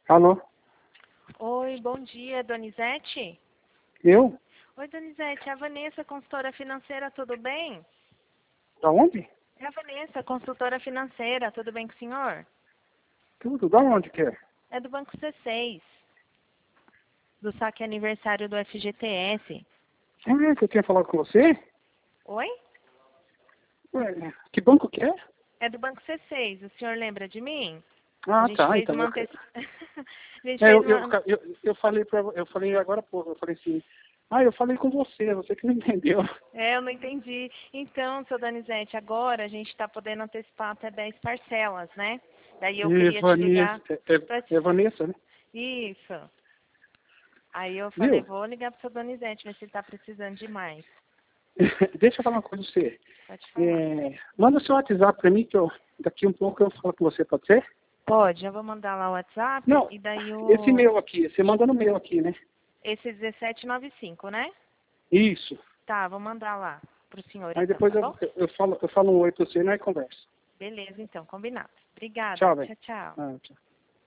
Alô? Oi, bom dia, Donizete? Eu? Oi, Donizete, é a Vanessa, consultora financeira, tudo bem? Da onde? É a Vanessa, consultora financeira, tudo bem com o senhor? Tudo, da onde que é? É do Banco C6, do saque aniversário do FGTS. Ah, que eu tinha falado com você? Oi? Ué, que banco que é? É do Banco C6, o senhor lembra de mim? A Ah, gente tá, fez então. uma A gente É, fez uma... eu falei agora há pouco, eu falei assim, eu falei com você que não entendeu. É, eu não entendi. Então, seu Donizete, agora a gente está podendo antecipar até 10 parcelas, né? Daí eu queria te Vanessa, ligar para te... é Vanessa, né? Isso. Aí eu falei, Viu? vou ligar pro seu Donizete, ver se ele tá precisando de mais. Deixa eu falar uma coisa pra você. Pode falar. Manda seu WhatsApp pra mim que daqui um pouco eu falo com você, pode ser? Pode, eu vou mandar lá o WhatsApp Não, e daí esse o... meu aqui, você manda no meu aqui, né? Esse 1795, né? Isso. Tá, vou mandar lá pro senhor Aí então, depois tá bom? eu falo um oi pra você e nós conversa. Beleza, então, combinado. Obrigada. Tchau, velho. Tchau, tchau. Ah, tchau.